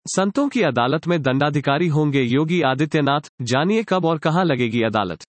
संतों की अदालत में दंडाधिकारी होंगे योगी आदित्यनाथ, जानिए कब और कहां लगेगी अदालत।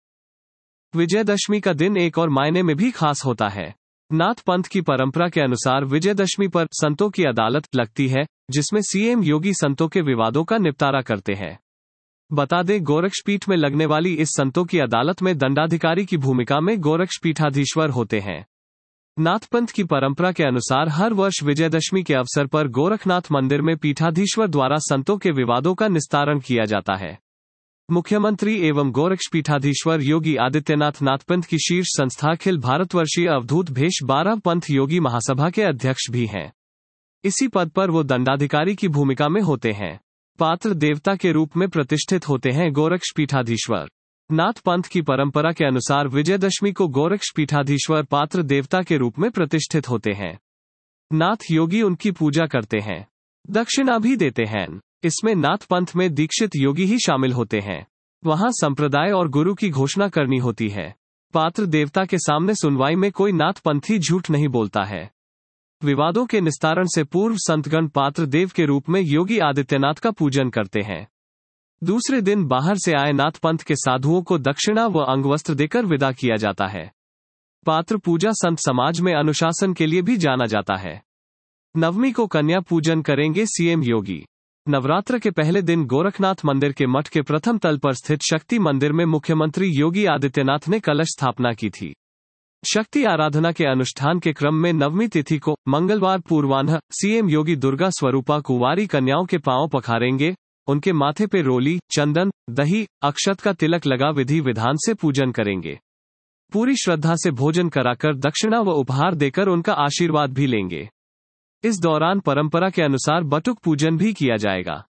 विजयदशमी का दिन एक और मायने में भी खास होता है। नाथ पंथ की परंपरा के अनुसार विजयदशमी पर संतों की अदालत लगती है, जिसमें सीएम योगी संतों के विवादों का निपटारा करते हैं। बता दें, गोरक्षपीठ में लगने वाली इस संतों की अदालत में दंडाधिकारी की भूमिका में गोरक्षपीठाधीश्वर होते हैं। नाथपंथ की परंपरा के अनुसार हर वर्ष विजयदशमी के अवसर पर गोरखनाथ मंदिर में पीठाधीश्वर द्वारा संतों के विवादों का निस्तारण किया जाता है। मुख्यमंत्री एवं गोरक्षपीठाधीश्वर योगी आदित्यनाथ नाथपंथ की शीर्ष संस्था अखिल भारतवर्षीय अवधूत भेष 12 पंथ योगी महासभा के अध्यक्ष भी हैं। इसी पद पर वो दंडाधिकारी की भूमिका में होते हैं। पात्र देवता के रूप में प्रतिष्ठित होते हैं गोरक्षपीठाधीश्वर। नाथ पंथ की परंपरा के अनुसार विजयदशमी को गोरक्षपीठाधीश्वर पात्र देवता के रूप में प्रतिष्ठित होते हैं। नाथ योगी उनकी पूजा करते हैं, दक्षिणा भी देते हैं। इसमें नाथ पंथ में दीक्षित योगी ही शामिल होते हैं। वहां संप्रदाय और गुरु की घोषणा करनी होती है। पात्र देवता के सामने सुनवाई में कोई नाथ पंथी झूठ नहीं बोलता है। विवादों के निस्तारण से पूर्व संतगण पात्र देव के रूप में योगी आदित्यनाथ का पूजन करते हैं। दूसरे दिन बाहर से आए नाथ पंथ के साधुओं को दक्षिणा व अंगवस्त्र देकर विदा किया जाता है। पात्र पूजा संत समाज में अनुशासन के लिए भी जाना जाता है। नवमी को कन्या पूजन करेंगे सीएम योगी। नवरात्र के पहले दिन गोरखनाथ मंदिर के मठ के प्रथम तल पर स्थित शक्ति मंदिर में मुख्यमंत्री योगी आदित्यनाथ ने कलश स्थापना की थी। शक्ति आराधना के अनुष्ठान के क्रम में नवमी तिथि को मंगलवार पूर्वाह्न सीएम योगी दुर्गा स्वरूपा कुंवारी कन्याओं के पांव पखारेंगे। उनके माथे पे रोली, चंदन, दही, अक्षत का तिलक लगा विधि विधान से पूजन करेंगे। पूरी श्रद्धा से भोजन कराकर दक्षिणा व उपहार देकर उनका आशीर्वाद भी लेंगे। इस दौरान परंपरा के अनुसार बटुक पूजन भी किया जाएगा।